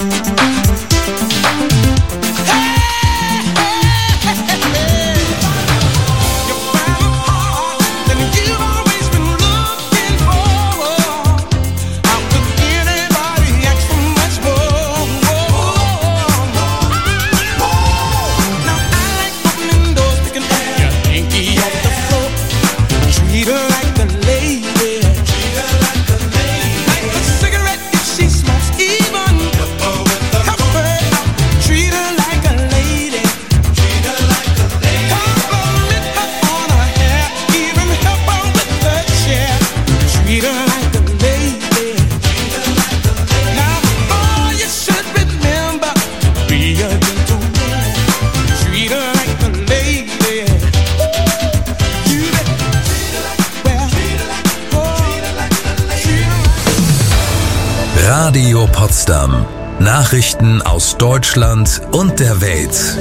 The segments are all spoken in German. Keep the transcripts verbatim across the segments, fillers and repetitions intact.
Radio Potsdam. Nachrichten aus Deutschland und der Welt.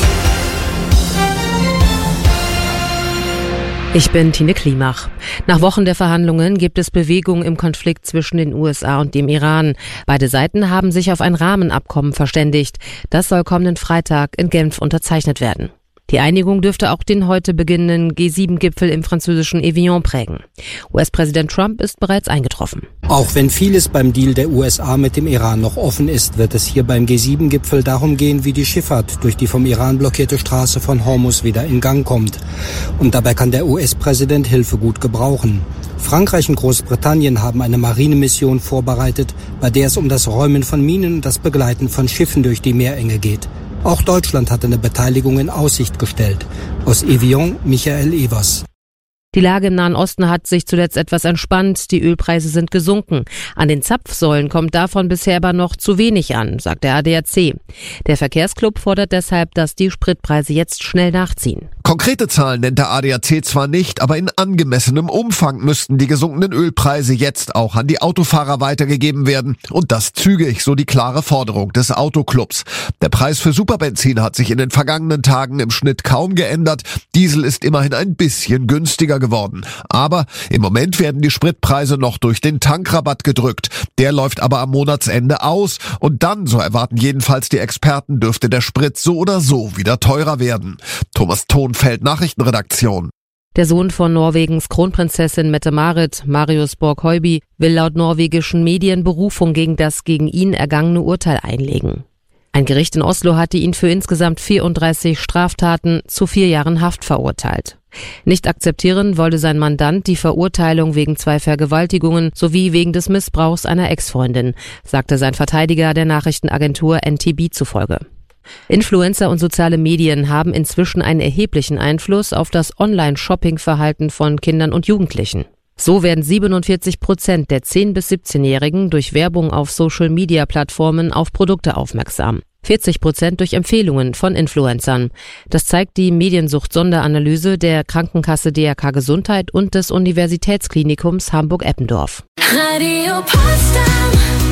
Ich bin Tine Klimach. Nach Wochen der Verhandlungen gibt es Bewegung im Konflikt zwischen den U S A und dem Iran. Beide Seiten haben sich auf ein Rahmenabkommen verständigt. Das soll kommenden Freitag in Genf unterzeichnet werden. Die Einigung dürfte auch den heute beginnenden G sieben Gipfel im französischen Evian prägen. U S-Präsident Trump ist bereits eingetroffen. Auch wenn vieles beim Deal der U S A mit dem Iran noch offen ist, wird es hier beim G sieben Gipfel darum gehen, wie die Schifffahrt durch die vom Iran blockierte Straße von Hormuz wieder in Gang kommt. Und dabei kann der U S-Präsident Hilfe gut gebrauchen. Frankreich und Großbritannien haben eine Marinemission vorbereitet, bei der es um das Räumen von Minen und das Begleiten von Schiffen durch die Meerenge geht. Auch Deutschland hat eine Beteiligung in Aussicht gestellt. Aus Evian, Michael Evers. Die Lage im Nahen Osten hat sich zuletzt etwas entspannt. Die Ölpreise sind gesunken. An den Zapfsäulen kommt davon bisher aber noch zu wenig an, sagt der A D A C. Der Verkehrsclub fordert deshalb, dass die Spritpreise jetzt schnell nachziehen. Konkrete Zahlen nennt der A D A C zwar nicht, aber in angemessenem Umfang müssten die gesunkenen Ölpreise jetzt auch an die Autofahrer weitergegeben werden. Und das zügig, so die klare Forderung des Autoclubs. Der Preis für Superbenzin hat sich in den vergangenen Tagen im Schnitt kaum geändert. Diesel ist immerhin ein bisschen günstiger geworden. Aber im Moment werden die Spritpreise noch durch den Tankrabatt gedrückt. Der läuft aber am Monatsende aus. Und dann, so erwarten jedenfalls die Experten, dürfte der Sprit so oder so wieder teurer werden. Thomas Thonfeld, Nachrichtenredaktion. Der Sohn von Norwegens Kronprinzessin Mette-Marit, Marius Borg-Høiby, will laut norwegischen Medien Berufung gegen das gegen ihn ergangene Urteil einlegen. Ein Gericht in Oslo hatte ihn für insgesamt vierunddreißig Straftaten zu vier Jahren Haft verurteilt. Nicht akzeptieren wollte sein Mandant die Verurteilung wegen zwei Vergewaltigungen sowie wegen des Missbrauchs einer Ex-Freundin, sagte sein Verteidiger der Nachrichtenagentur N T B zufolge. Influencer und soziale Medien haben inzwischen einen erheblichen Einfluss auf das Online-Shopping-Verhalten von Kindern und Jugendlichen. So werden siebenundvierzig Prozent der zehn- bis siebzehnjährigen durch Werbung auf Social-Media-Plattformen auf Produkte aufmerksam. vierzig Prozent durch Empfehlungen von Influencern. Das zeigt die Mediensucht-Sonderanalyse der Krankenkasse D R K Gesundheit und des Universitätsklinikums Hamburg-Eppendorf. Radio Potsdam.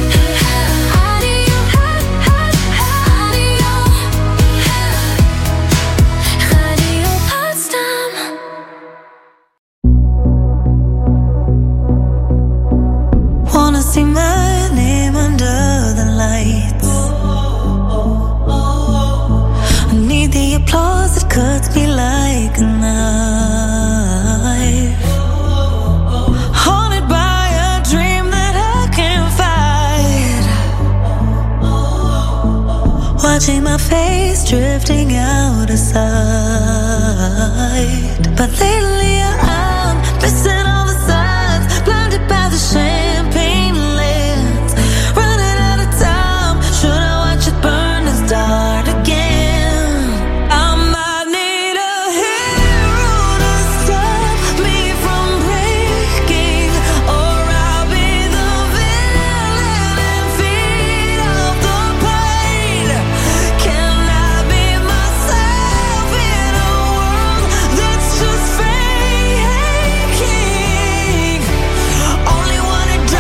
See my name under the lights. I need the applause that cuts me like a knife. Haunted by a dream that I can't fight. Watching my face drifting out of sight. But lately I'm missing all the signs, blinded by the champagne. Only wanna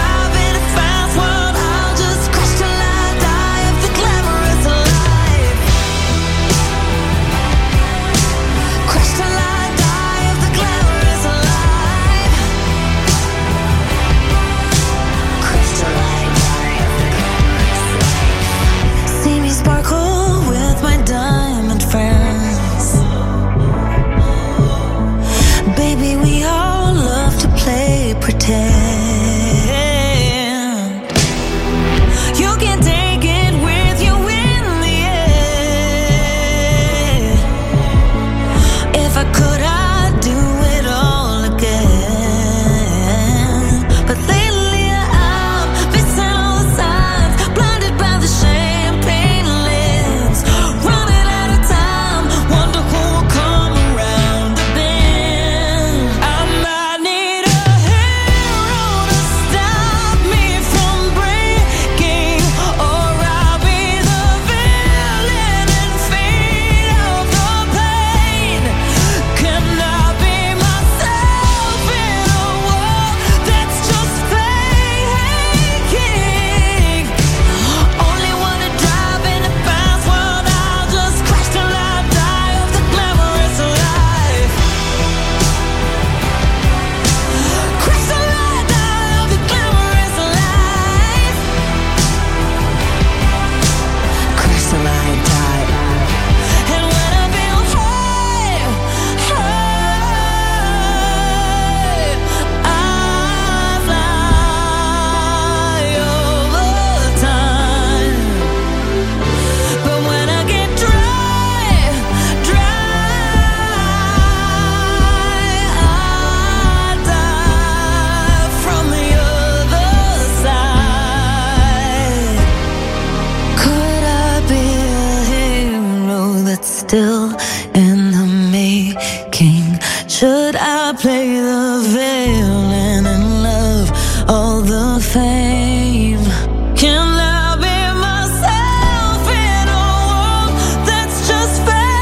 still in the making. Should I play the villain and love all the fame? Can I be myself in a world that's just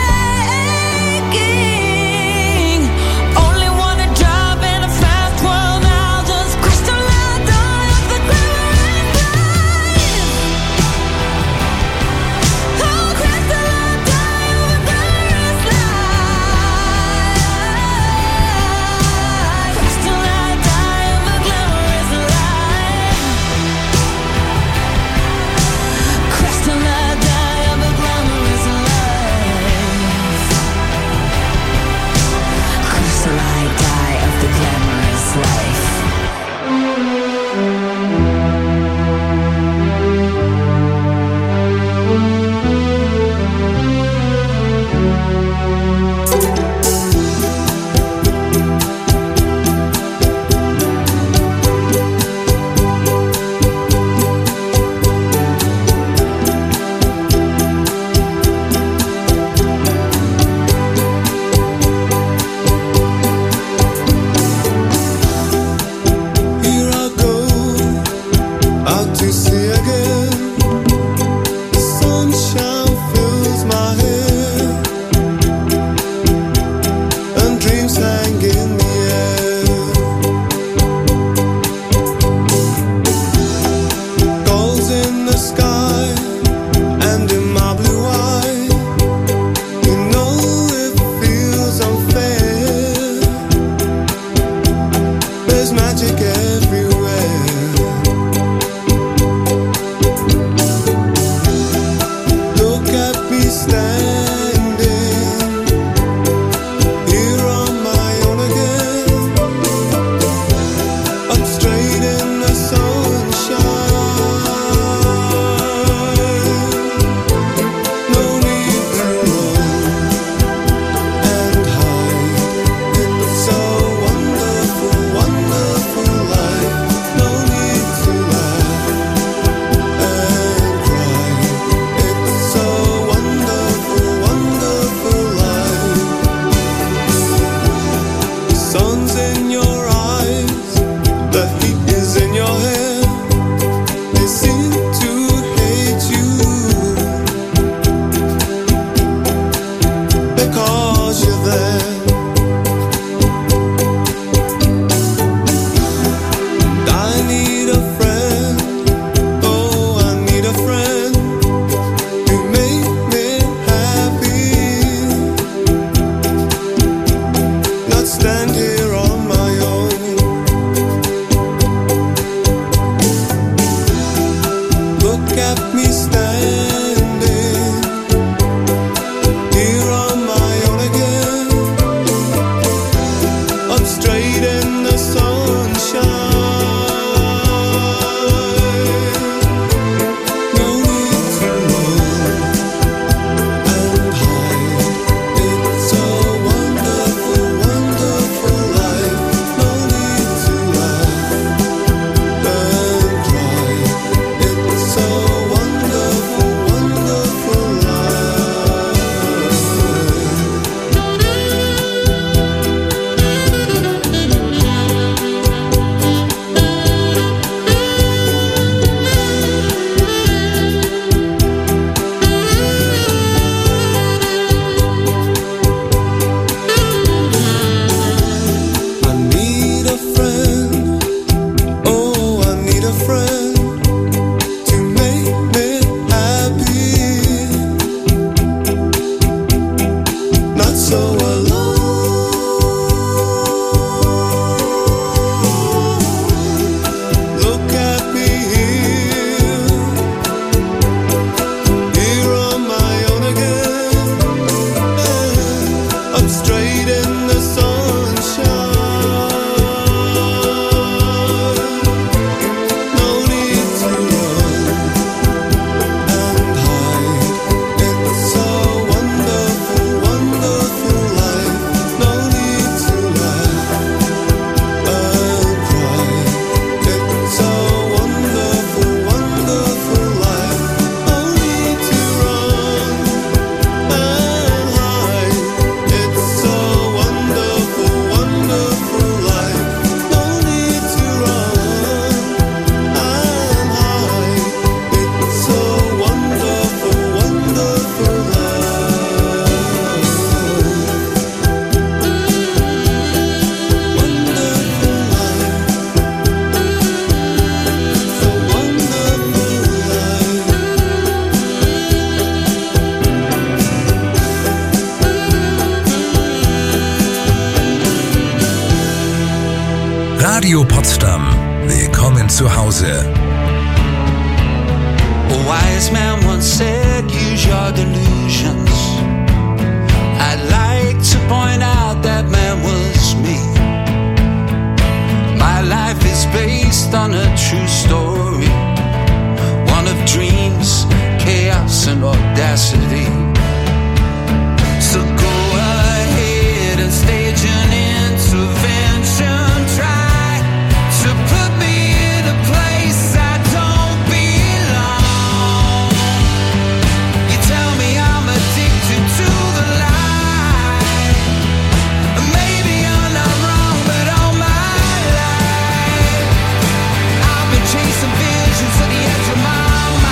faking? Only wanna drive in a fast world now, just crash till I die of the glamour and grind. Oh, crash till I die of a glamorous life. Crash till I die of a glamorous life. Reise. A wise man once said, use your delusions. I'd like to point out that man was me. My life is based on a true story, one of dreams, chaos and audacity. So go ahead and stage an intervention. Try to put me in a place I don't belong. You tell me I'm addicted to the lie. Maybe I'm not wrong, but all my life I've been chasing visions to the edge of my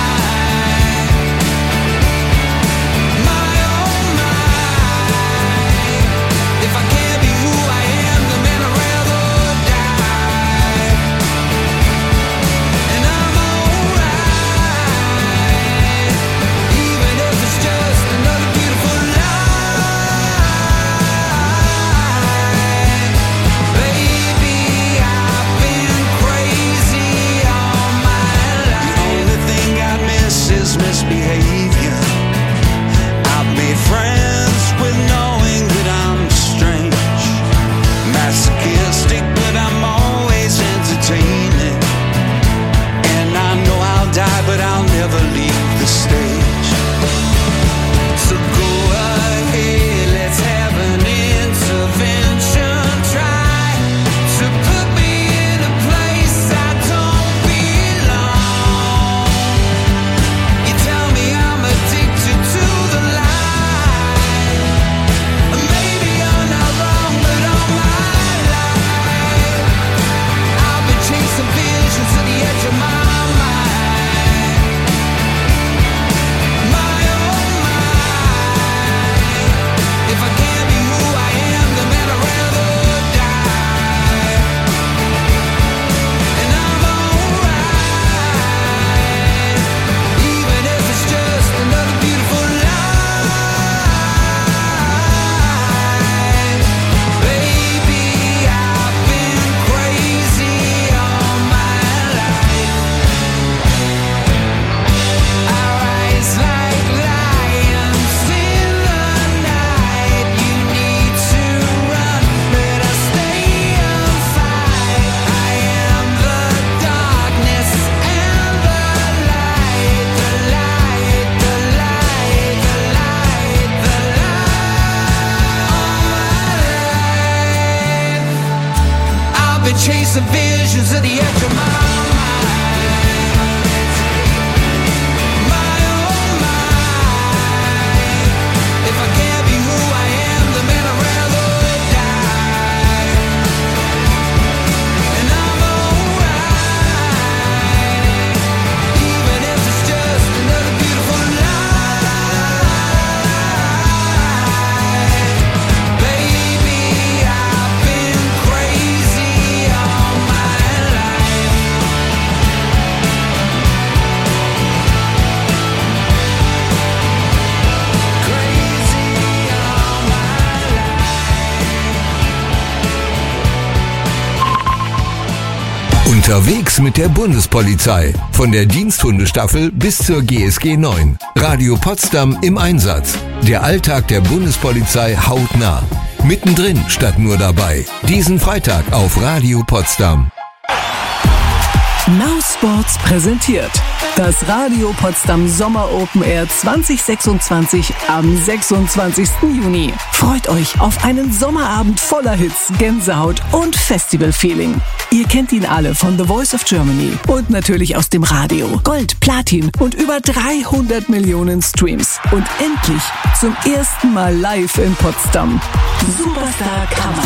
misbehavior. I've made friends with knowing that I'm strange, masochistic, but I'm always entertaining. And I know I'll die, but I'll never leave the stage. So go ahead, let's have an intervention. Try to put me in a place I don't belong. You tell me I'm addicted to the lie. Maybe I'm not wrong, but all my life I've been chasing visions to the edge of my mind. My oh my, if I can't be who I am, then man I'd rather die. And I'm alright, even if it's just another beautiful lie. Baby, I've been crazy all my life. I rise like lions in the night. You need to run, but I stay and fight. I am the darkness and the light, the light, the light, the light, the light. I've been chasing visions to the edge of my mind. My oh my, if I can't be who I am, then man I'd rather die. And I'm alright, even if it's just another beautiful lie. Baby, I've been crazy all my life. Crazy all my life. Unterwegs mit der Bundespolizei. Von der Diensthundestaffel bis zur G S G neun. Radio Potsdam im Einsatz. Der Alltag der Bundespolizei hautnah. Mittendrin statt nur dabei. Diesen Freitag auf Radio Potsdam. Now Sports präsentiert das Radio Potsdam Sommer Open Air zwanzig sechsundzwanzig am sechsundzwanzigsten Juni. Freut euch auf einen Sommerabend voller Hits, Gänsehaut und Festival-Feeling. Ihr kennt ihn alle von The Voice of Germany und natürlich aus dem Radio. Gold, Platin und über dreihundert Millionen Streams. Und endlich zum ersten Mal live in Potsdam. Superstar Kammert.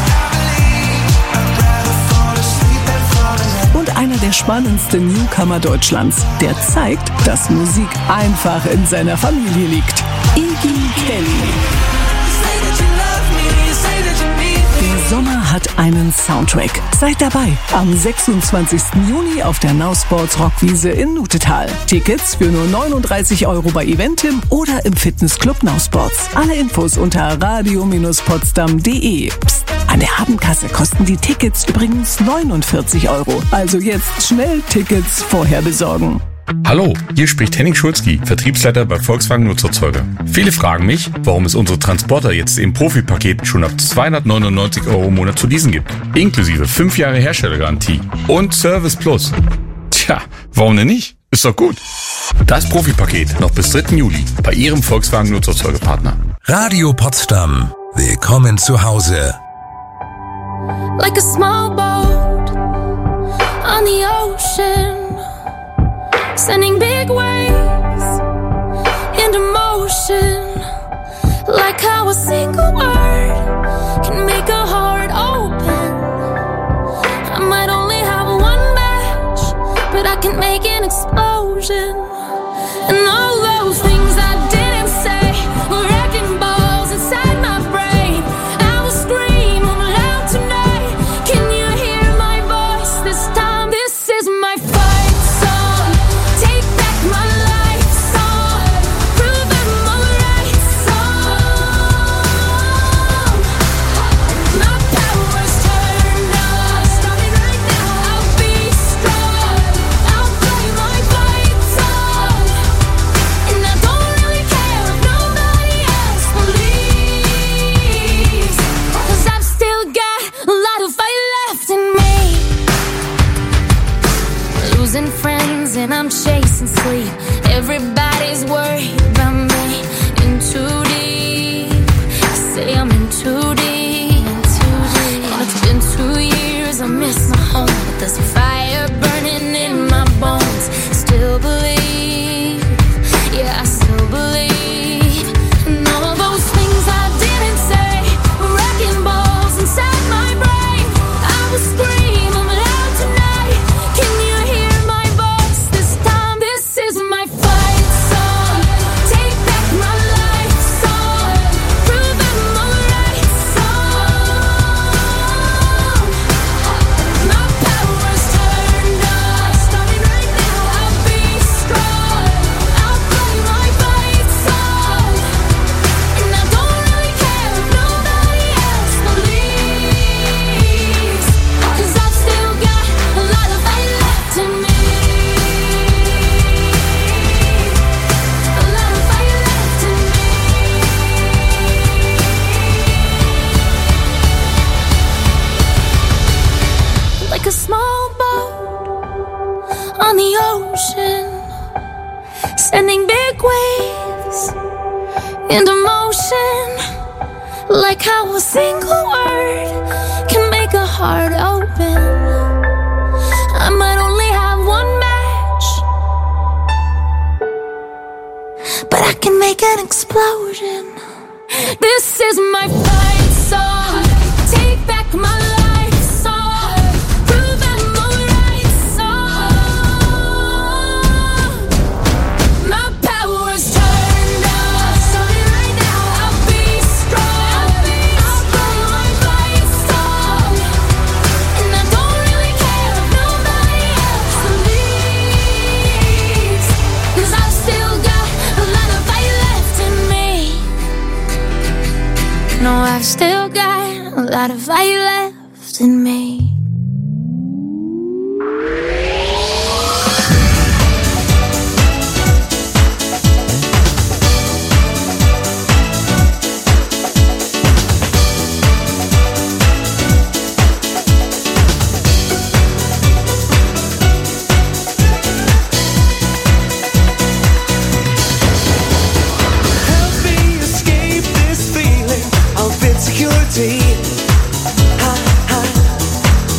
Und einer der spannendsten Newcomer Deutschlands, der zeigt, dass Musik einfach in seiner Familie liegt. Iggy Kelly. Der Sommer hat einen Soundtrack. Seid dabei am sechsundzwanzigsten Juni auf der Now Sports Rockwiese in Nutetal. Tickets für nur neununddreißig Euro bei Eventim oder im Fitnessclub Now Sports. Alle Infos unter radio Potsdam punkt de. Psst, an der Abendkasse kosten die Tickets übrigens neunundvierzig Euro. Also jetzt schnell Tickets vorher besorgen. Hallo, hier spricht Henning Schulzki, Vertriebsleiter bei Volkswagen Nutzerzeuger. Viele fragen mich, warum es unsere Transporter jetzt im Profi-Paket schon ab zweihundertneunundneunzig Euro im Monat zu leasen gibt. Inklusive fünf Jahre Herstellergarantie und Service Plus. Tja, warum denn nicht? Ist doch gut. Das Profi-Paket noch bis dritten Juli bei Ihrem Volkswagen Nutzerzeugerpartner. Radio Potsdam. Willkommen zu Hause. Like a small boat on the ocean, sending big waves into motion. Like how a single word can make a heart open. I might only have one match, but I can make an explosion. And all those things I didn't say were wrecking balls inside my brain. I will scream loud tonight. Can you hear my voice this time? This is my fight song. Take back my life song. Prove I'm alright song. My power's turned on. Starting right now. I'll be strong. I'll play my fight song. And I don't really care if nobody else believes, 'cause I've still got a lot of fight left in me. Losing friends and I'm chasing sleep. Everybody's worried about me. In too deep. Say I'm in too deep. And it's been two years, I miss my home, but there's a fire burning in my bones. Still believe, yeah, I still believe. And all those things I didn't say were wrecking balls inside my brain. I will scream them loud tonight. Can you hear my voice this time? This is my fight song. Take back my life song. Prove I'm alright song. My power's turned on. Starting right now. I'll be strong. I'll play my fight song. And I don't really care if nobody else believes, 'cause I've still got a lot of fight left in me. A lot of fight left in me. Like a small boat on the ocean, sending big waves into motion. Like how a single word can make a heart open. I might only have one match, but I can make an explosion. This is my fight song. Take back my life song. Prove I'm alright song. My power's turned on. Starting right now. I'll be strong. I'll play my fight song. And I don't really care if nobody else believes, 'cause I've still got a lot of fight left in me. No, I've still got a lot of fight left in me. Help me escape this feeling of insecurity. Ha, ha.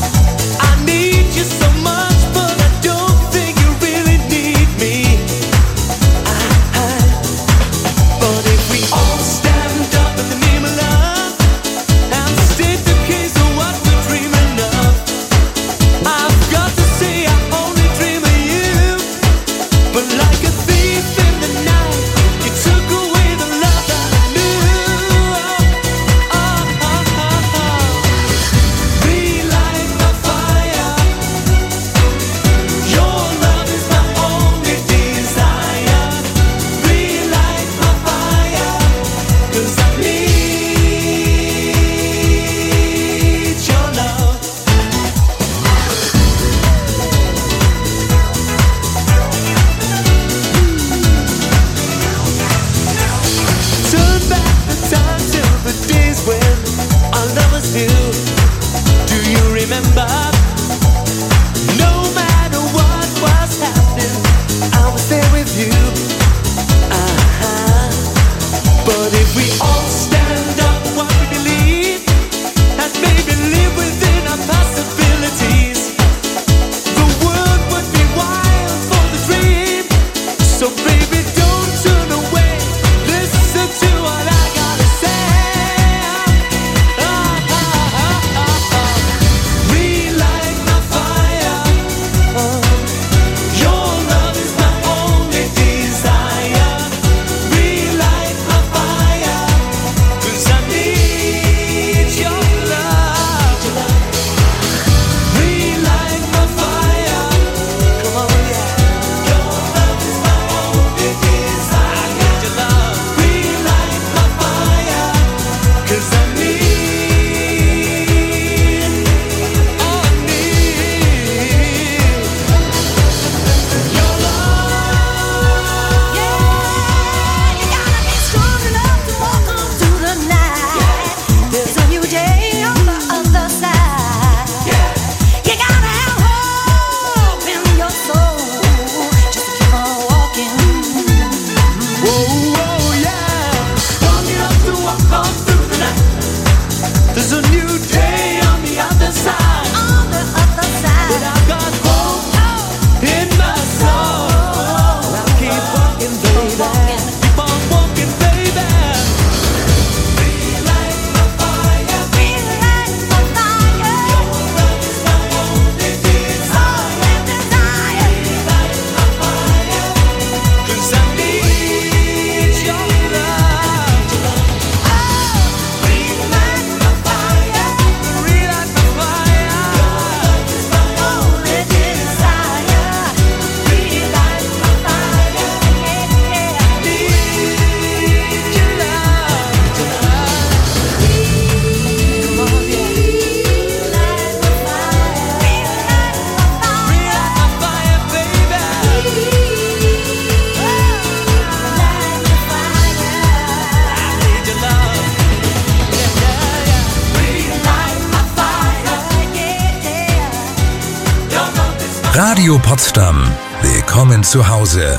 Radio Potsdam. Willkommen zu Hause.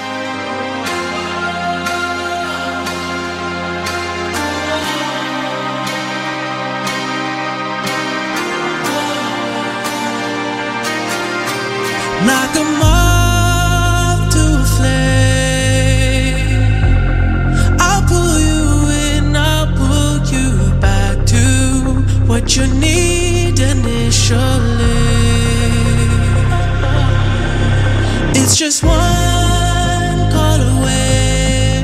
Like a moth to a flame, I'll pull you in, I'll pull you back to what you need initially. It's just one call away,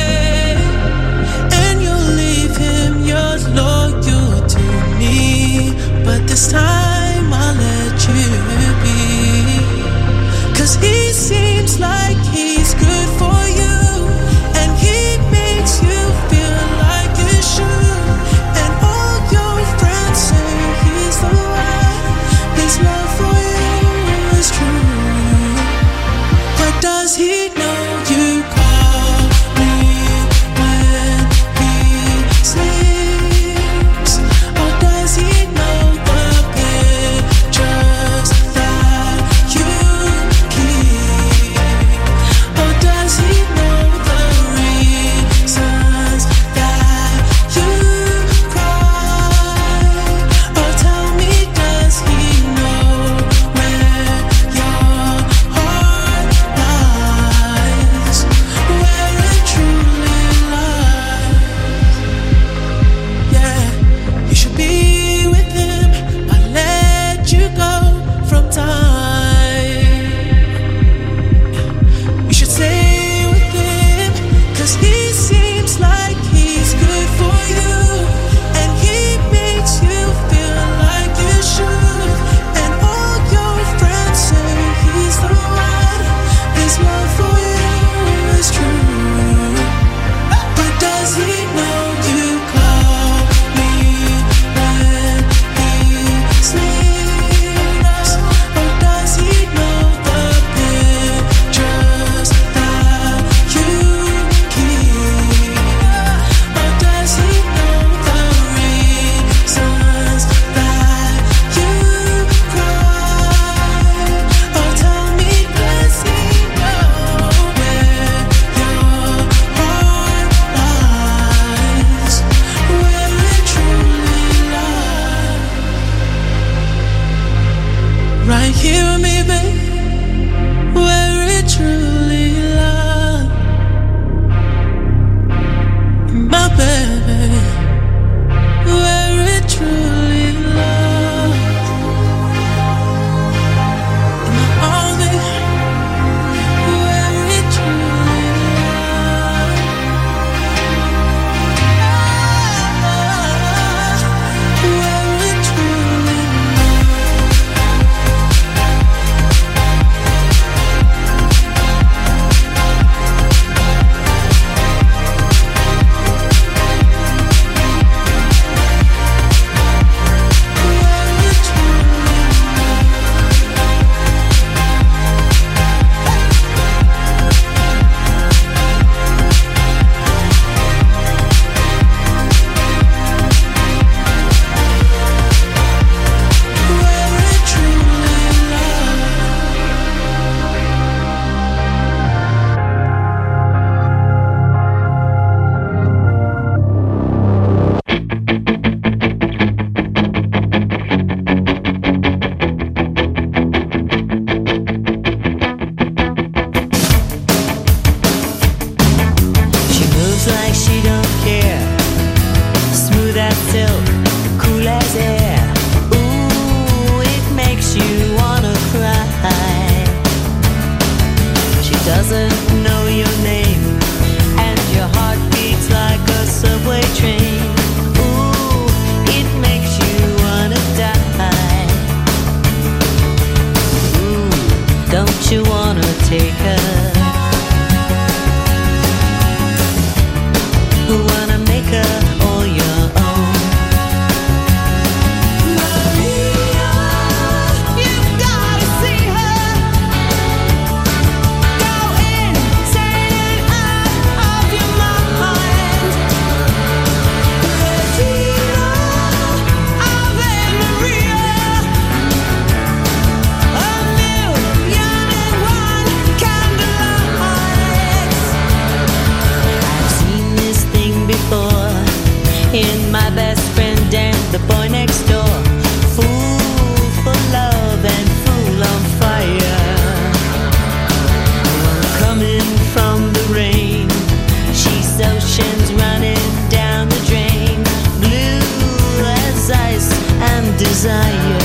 and you'll leave him, you're loyal to me, but this time I'll let you be. Cause he seems like he's good for you, and he makes you feel like you should. And all your friends say he's the one, his love for you is true. But does he know you call me when he sleeps? Or does he know the pictures that you keep? Or does he know the reasons that you cry? Or tell me, does he know where your heart lies, where it truly lies? Yeah, you should be with him. I let you go from time. You should stay with him, cause he seems like he's good for you, and he makes you feel like you should. And all your friends say he's the one, his love for you is true. But does he know you call me when he sleeps? Or does he know the pictures that you keep? Or does he know the reasons that you cry? Or tell me, does he know where your heart lies, where it truly lies? Right here with me, babe, where it truly lies. My baby, where it truly lies. In my arms, baby, where it truly lies. Where it truly lies. who wanna make her all your own. Maria, you've gotta see her. Go insane and out of your mind. Regina, Ave Maria. A million and one candlelights. I've seen this thing before in my best friend and the boy next door. Fool for love and fool on fire. One coming from the rain. She's oceans running down the drain. Blue as ice and desire.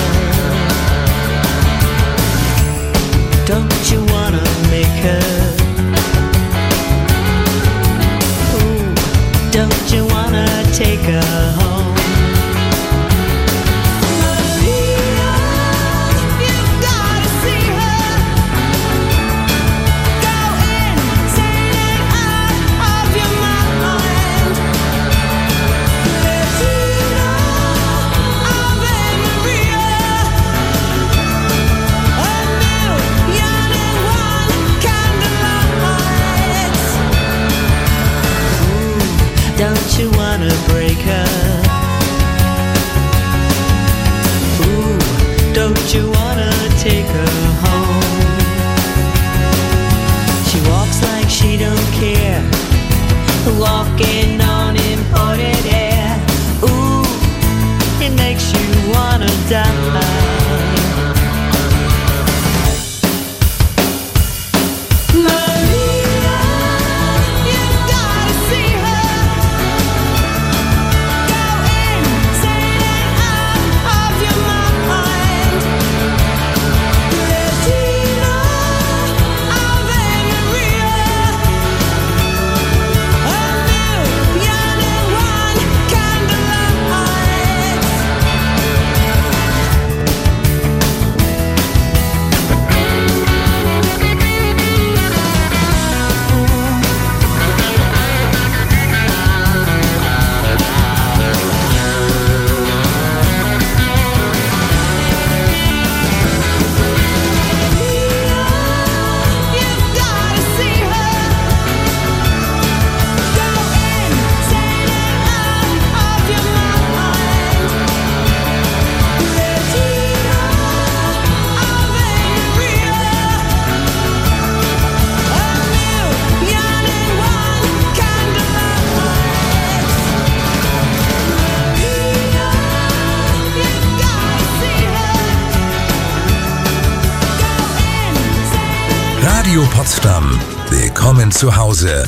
Don't you wanna make her? Ooh, don't you wanna take her home? Maria, you've gotta see her. Go insane and out of your mind. Regina, Ave Maria. A million and one candlelights. Ooh, don't you wanna break her? Ooh, don't you wanna take her home? She walks like she don't care, walking on imported air. Ooh, it makes you wanna die. Maria, you've gotta see her. Go insane and out of your mind. Regina, Ave Maria. A million and one candlelights. You've gotta see her. Go insane and out of your mind. Regina, Ave Maria. A million and one candlelights. Maria, you've gotta see her. Radio Potsdam. Willkommen zu Hause.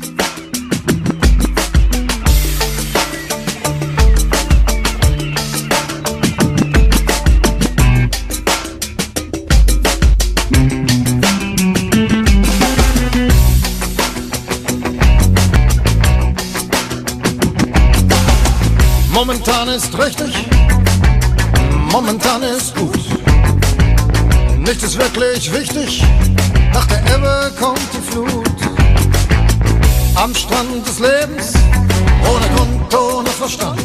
Momentan ist richtig, momentan ist gut. Nichts ist wirklich wichtig, nach der Ebbe kommt die Flut. Am Strand des Lebens, ohne Grund, ohne Verstand,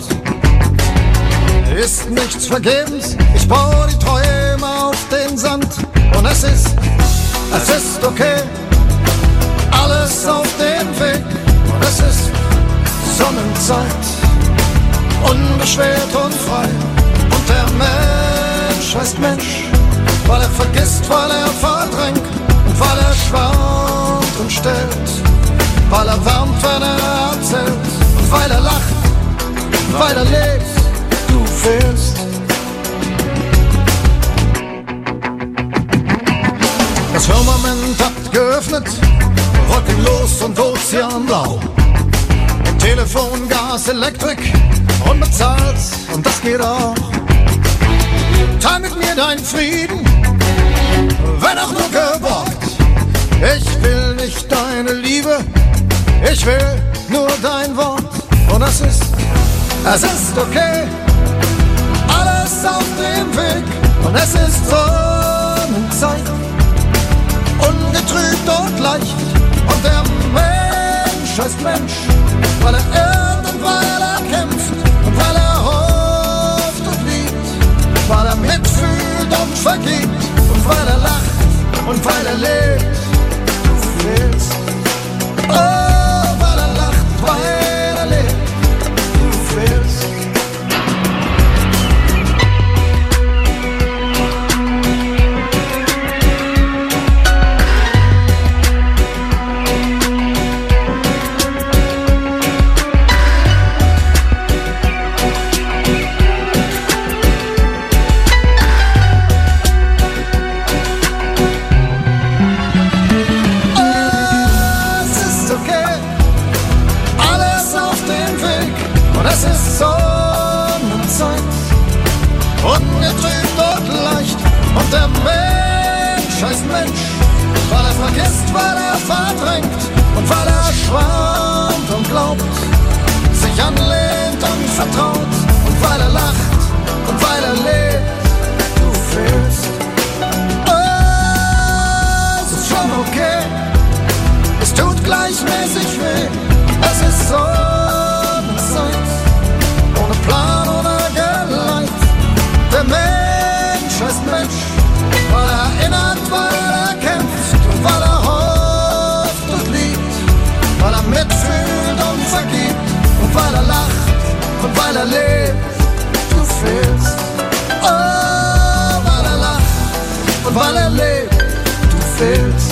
ist nichts vergebens. Ich baue die Träume auf den Sand. Und es ist, es ist okay, alles auf dem Weg. Und es ist Sonnenzeit, unbeschwert und frei. Und der Mensch heißt Mensch, weil er vergisst, weil er verdrängt und weil er schwärmt und stellt, weil er wärmt, wenn er erzählt und weil er lacht, weil er lebt, du fehlst. Das Firmament hat geöffnet, wolkenlos und ozeanblau. Telefon, Gas, Elektrik und bezahlt, und das geht auch. Teil mit mir deinen Frieden, wenn auch nur geborgt. Ich will nicht deine Liebe, ich will nur dein Wort. Und es ist, es ist okay, alles auf dem Weg. Und es ist Sonnenzeit, ungetrübt und leicht. Und der Mensch Mensch heißt Mensch, weil er irrt und weil er kämpft und weil er hofft und liebt, weil er mitfühlt und vergibt und weil er lacht und weil er lebt. Du fehlst, oh, weil er lacht, weil er lebt. Du fehlst. Es ist Sonnenzeit, ungetrübt und leicht. Und der Mensch heißt Mensch, weil er vergisst, weil er verdrängt und weil er schwant und glaubt, sich anlehnt und vertraut und weil er lacht und weil er lebt. Du fehlst, oh, es ist schon okay, es tut gleichmäßig weh. Es ist Sonnenzeit, ohne Plan, ohne Geleit. Der Mensch heißt Mensch, weil er erinnert, weil er kämpft und weil er hofft und liebt, weil er mitfühlt und vergibt und weil er lacht und weil er lebt. Du fehlst, oh, weil er lacht und weil er lebt. Du fehlst.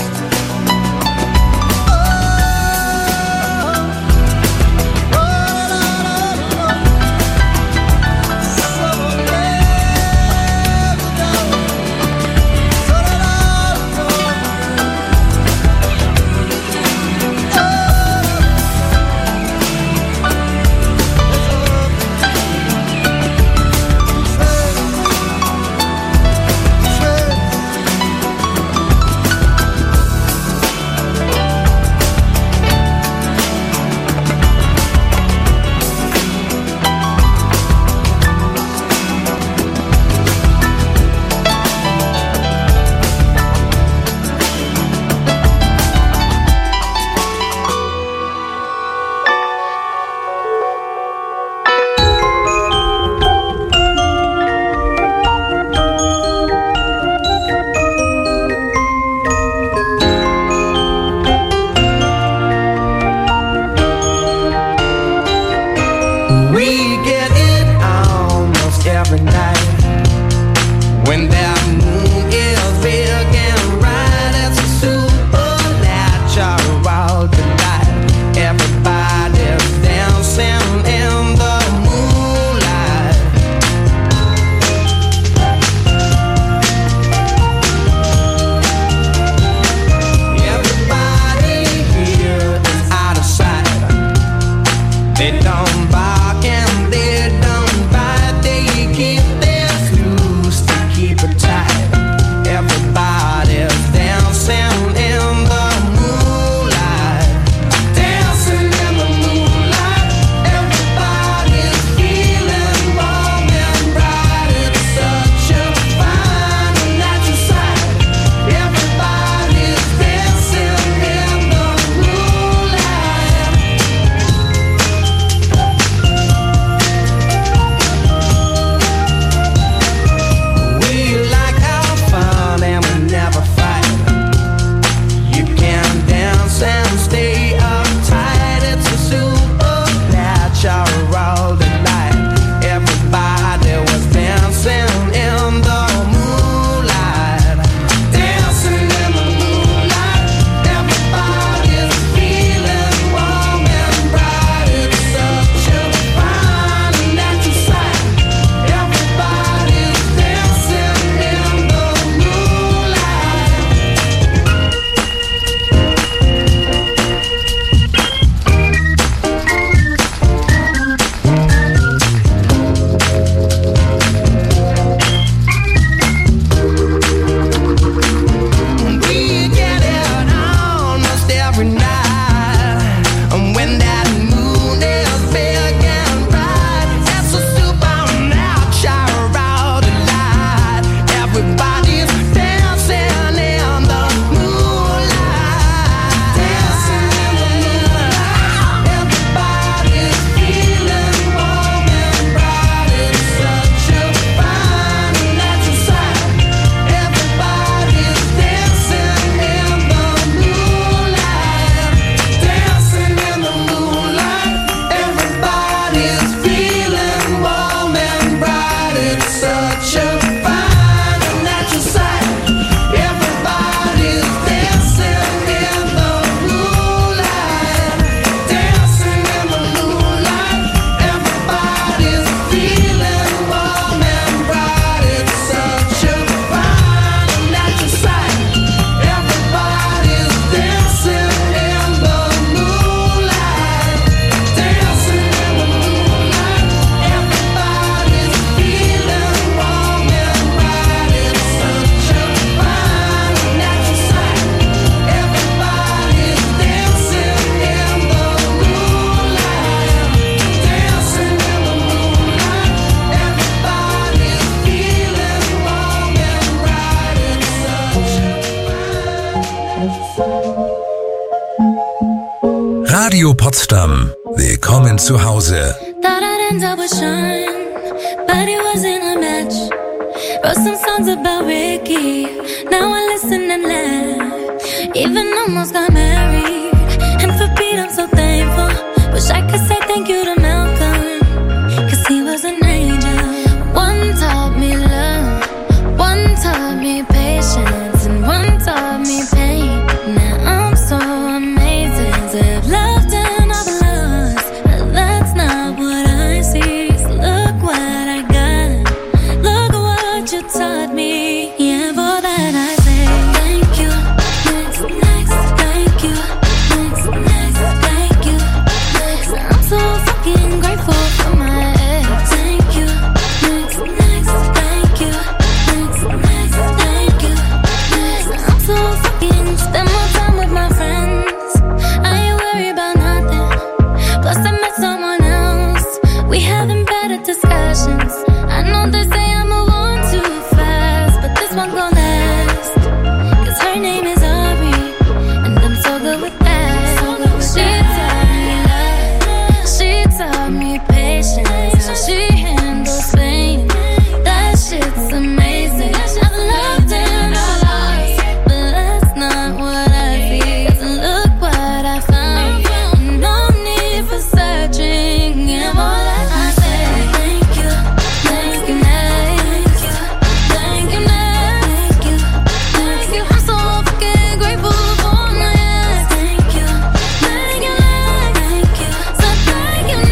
Radio Potsdam. Willkommen zu Hause. Thought I'd end up with Sean, but it wasn't a match. Wrote some songs about Ricky, now I listen and laugh. Even almost got married, and for Pete I'm so thankful. Wish I could say thank you to Malcolm, cause he was an angel. One taught me love, one taught me patience, and one taught me pain. Now I'm so amazing to have loved and I've lost, but that's not what I see. So look what I got, look what you taught me. Yeah, for that I say thank you. Next, next, thank you. Next, next, thank you. Next, I'm so fucking grateful for my ex. Thank you. Next, next, thank you. Next, next, thank you. Next, I'm so fucking spend more time with my friends. I ain't worried about nothing. Plus I met someone else. We having better discussions. I know they say I move on too fast, but this one gon' last. Cause her name is Ari, and I'm so good with that. She taught me love, she taught me patience, how she handles pain. That shit's amazing. I've loved and I've lost, but that's not what I see. Cause look what I found, no need for searching. And all that I say, thank you, thank you, next, thank you, next, thank you. I'm so fucking grateful for my ex. Thank you, thank you, next, thank you, so thank you,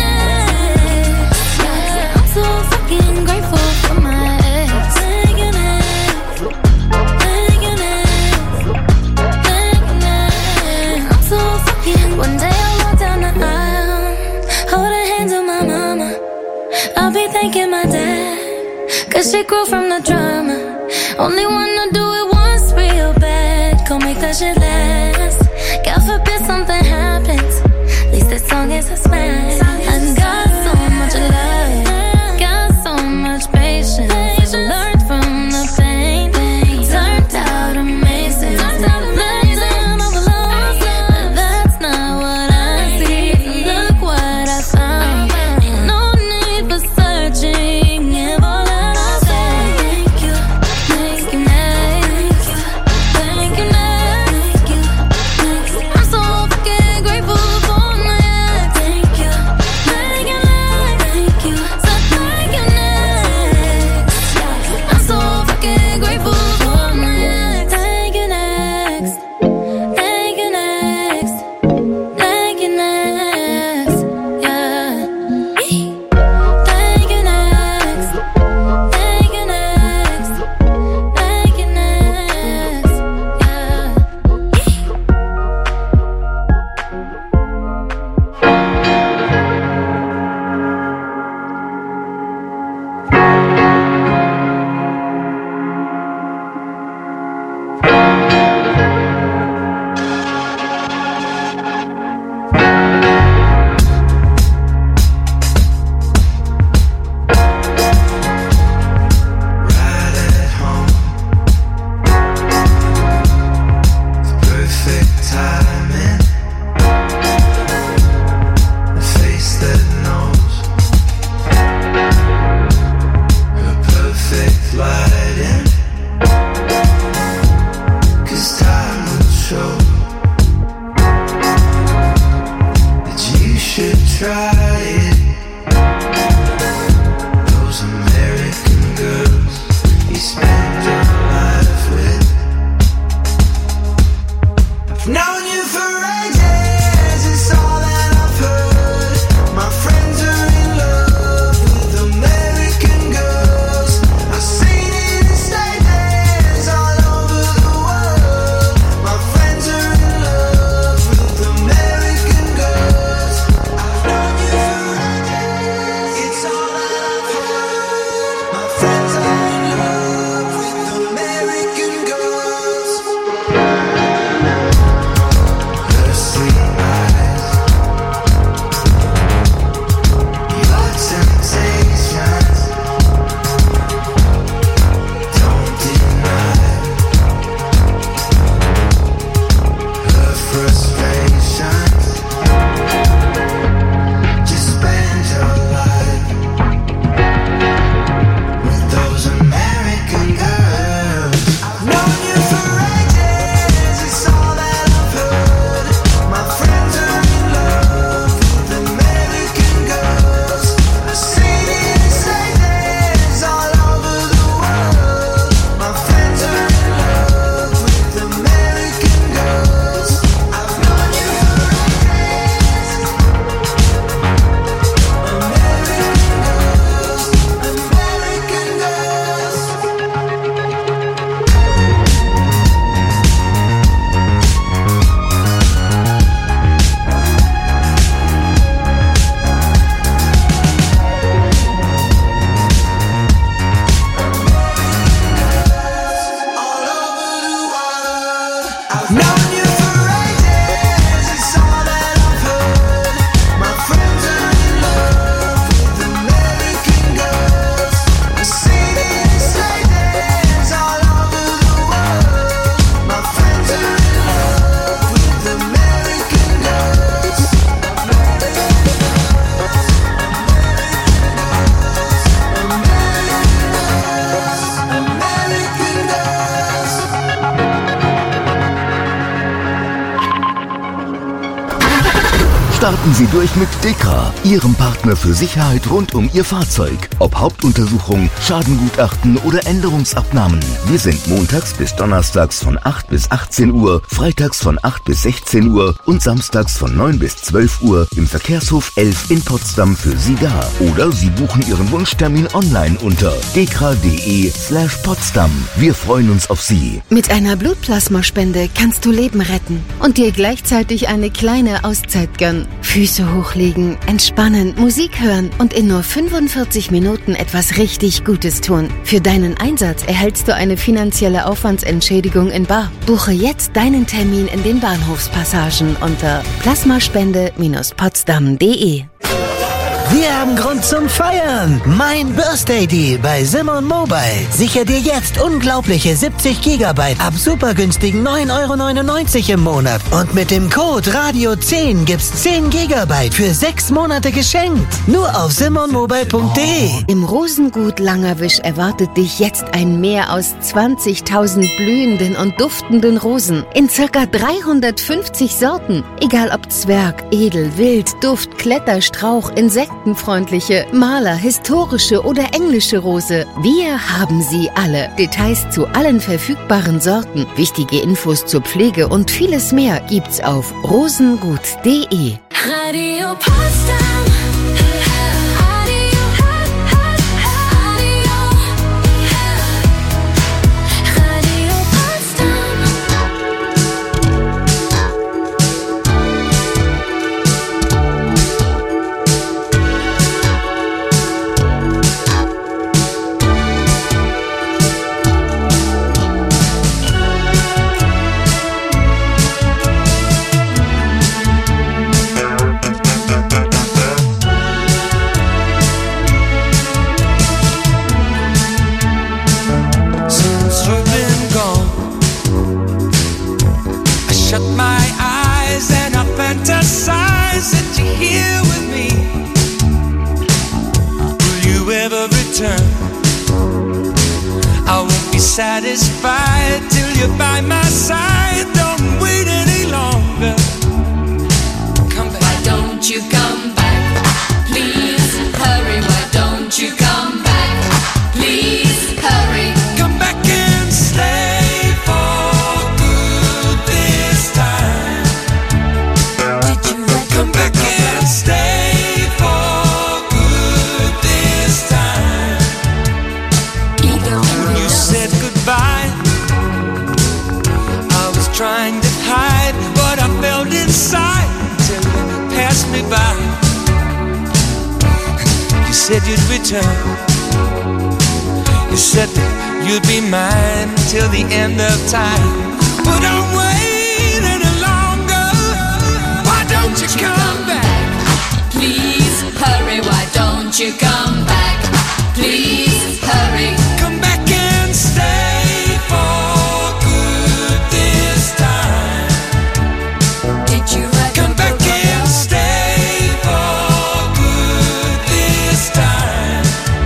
next. Yeah, I'm so fucking grateful for my ex. Thank you, next, thank you, next, thank you, next. I'm so fucking. One day I walk down the aisle, holding hands with my mama. I'll be thanking my dad, cause she grew from the drama. Only wanna do it once real bad, gon' make that shit last. God forbid something happens, at least this song is a smash. I got so much love, got so much patience, learned from the pain, turned out amazing. Left them all alone, but that's not what I see. Look what I found, ain't no need for searching. And all that I say, thank you, thank you, next, thank you, next, next. I'm so fucking grateful for my ex. Thank you, thank you, next, thank you, so thank you, next. I'm so fucking grateful for my ex. Thank you, next, thank you, next, thank you, next, yeah. Thank you, next, thank you, next, thank you, next, yeah. Right at home, perfect timing, a face that knows, her perfect lighting, cause time will show that you should try it. Those American girls you spend your life with. I've known you for ages, it's all that I've heard. My friends are in love with American girls. I've seen it in stages all over the world. My friends are in love with American girls. I've known you for Starten Sie durch mit Dekra, Ihrem Partner für Sicherheit rund um Ihr Fahrzeug. Ob Hauptuntersuchung, Schadengutachten oder Änderungsabnahmen. Wir sind montags bis donnerstags von acht bis achtzehn Uhr, freitags von acht bis sechzehn Uhr und samstags von neun bis zwölf Uhr im Verkehrshof elf in Potsdam für Sie da. Oder Sie buchen Ihren Wunschtermin online unter dekra.de slash Potsdam. Wir freuen uns auf Sie. Mit einer Blutplasmaspende kannst du Leben retten und dir gleichzeitig eine kleine Auszeit gönnen. Füße hochlegen, entspannen, Musik hören und in nur fünfundvierzig Minuten etwas richtig Gutes tun. Für deinen Einsatz erhältst du eine finanzielle Aufwandsentschädigung in bar. Buche jetzt deinen Termin in den Bahnhofspassagen unter plasmaspende Bindestrich potsdam punkt de. Wir haben Grund zum Feiern. Mein Birthday Deal bei Simon Mobile. Sicher dir jetzt unglaubliche siebzig Gigabyte ab super günstigen neun Euro neunundneunzig im Monat. Und mit dem Code Radio zehn gibt's zehn Gigabyte für sechs Monate geschenkt. Nur auf simon mobile punkt de. Im Rosengut Langerwisch erwartet dich jetzt ein Meer aus zwanzigtausend blühenden und duftenden Rosen in circa dreihundertfünfzig Sorten. Egal ob Zwerg, Edel, Wild, Duft, Kletterstrauch, Insekten, freundliche, Maler, historische oder englische Rose. Wir haben sie alle. Details zu allen verfügbaren Sorten, wichtige Infos zur Pflege und vieles mehr gibt's auf rosengut punkt de. Radio Potsdam. Satisfied till you're by my side. Don't wait any longer. Come back. Why don't you come back? Please hurry. Why don't you come back? Please hurry. Come back and stay for good this time. Did you come back and stay for good this time? When you said goodbye, I was trying to hide what I felt inside till you passed me by. You said you'd return. You said that you'd be mine till the end of time. But I'm waiting any longer. Why don't you come back? Please hurry. Why don't you come back? Please hurry. Come back and stay for good this time. Did you come back and stay for good this time?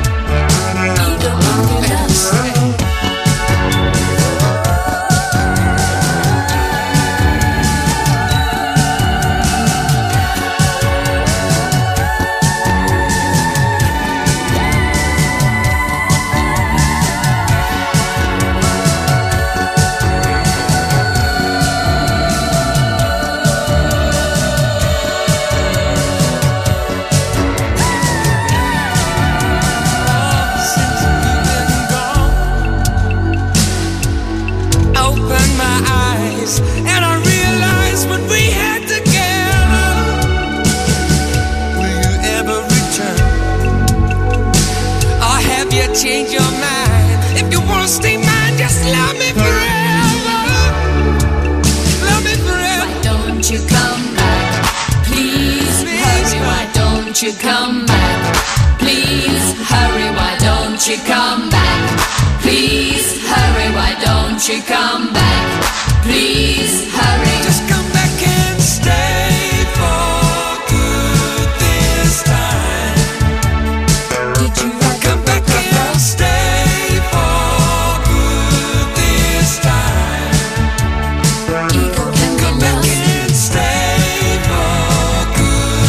Change your mind. If you wanna stay mine, just love me forever. Love me forever. Why don't you come back? Please, Please hurry. Come. Why don't you come back? Please hurry. Why don't you come back? Please hurry. Why don't you come back? Please hurry. Just come back and stay for good this time. Did you come back? Stay for good this time. Come back and stay for good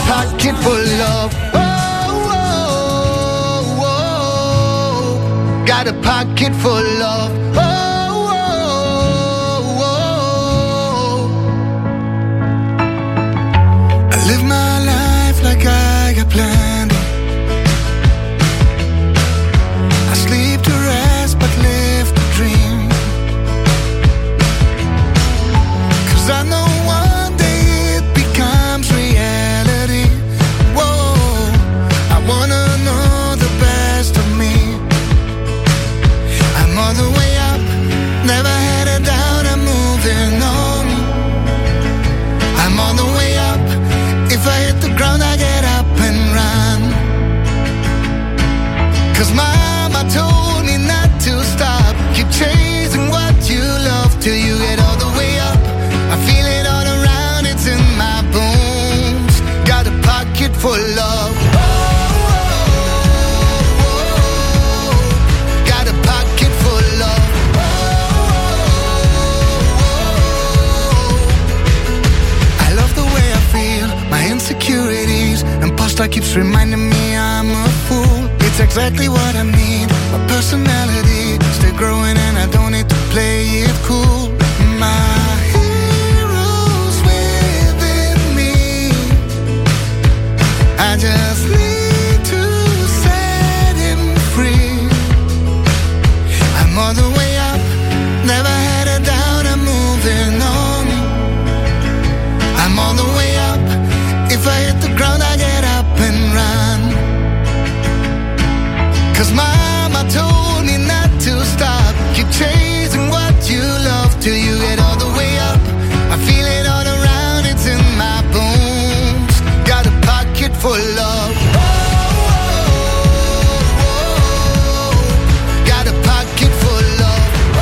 pocket full of, oh, oh, oh. Got a pocket full of, oh, oh, oh. I live my life like I got planned. I sleep to rest but live to dream. Cause I know one day it becomes reality. Whoa, I wanna know the best of me. I'm on the way up, never had a doubt, I'm moving on. I'm on the way up, if I hit the ground I get up and run. Cause mama told me not to stop, keep chasing what you love till you get all the way up. I feel it all around, it's in my bones. Got a pocket full of, oh, oh, oh. Got a pocket full of, oh, oh. I love the way I feel, my insecurities. Imposter keeps reminding me I'm a fool. It's exactly what I need, my personality still growing and I don't need to play it cool. My hero's within me, I just need to set him free. I'm all the way up, never had a doubt, I'm moving on. I'm all the way up, if I hit the ground I get up and run. Cause mama told me not to stop, keep chasing what you love till you get all the way up. I feel it all around, it's in my bones. Got a pocket full of, oh, oh, oh. Got a pocket full of, oh,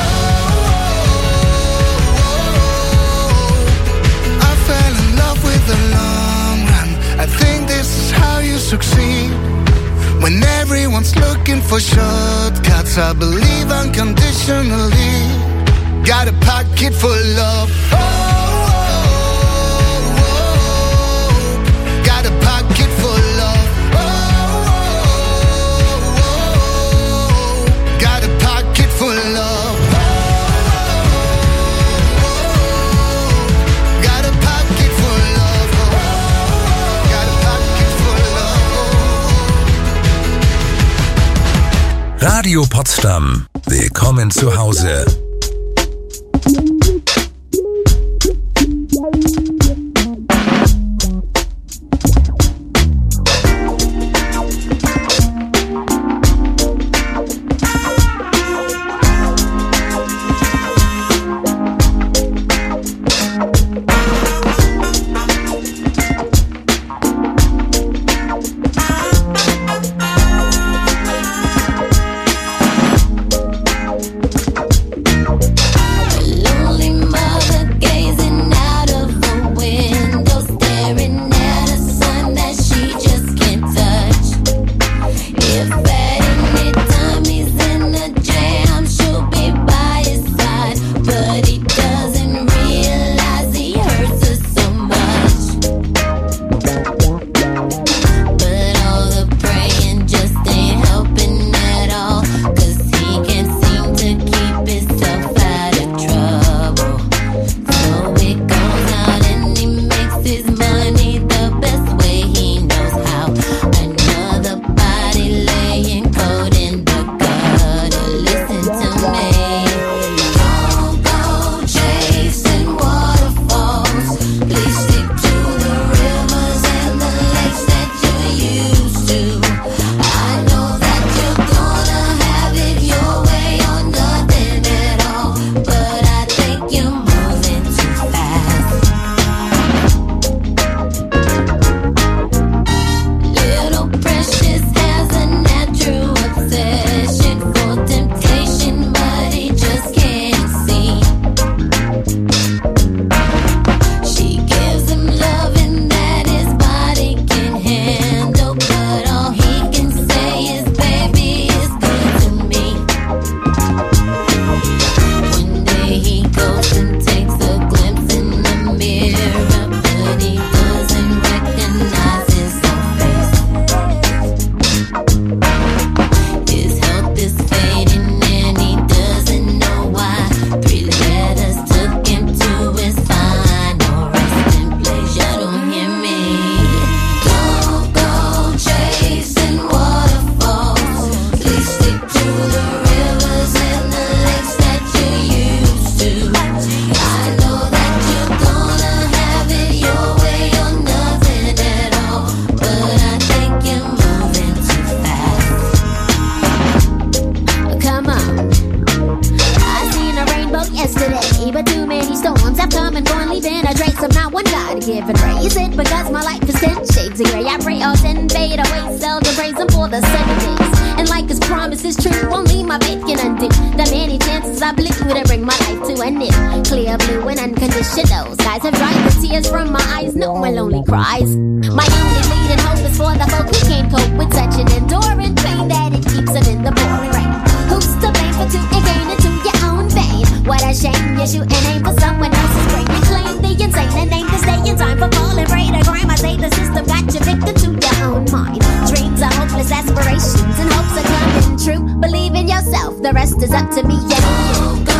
oh. I fell in love with the long run, I think this is how you succeed. When everyone's looking for shortcuts, I believe unconditionally. Got a pocket full of, oh, oh, oh. Got a pocket full of, oh, oh, oh. Got a pocket full of, oh, oh. Got a pocket full of, oh, got a pocket full of. Radio Potsdam. Willkommen zu Hause. Lord it because my life is ten shades of gray. I pray all sin fade away, seldom praise him for the sunny days. And like his promise is true, only my faith can undo the many chances I blew to bring my life to an end. Clear blue and unconditional skies have dried the tears from my eyes. No one lonely cries. My only leading hope is for the folk who can't cope with such an enduring pain that it keeps them in the pouring rain. Who's to blame for two and gain into your own vein? What a shame you shoot and aim for someone else's brain. You claim the insane and aim to stay in time for falling prey to crime. I say the system got you victim to your own mind. Dreams are hopeless aspirations and hopes are coming true. Believe in yourself, the rest is up to me and you.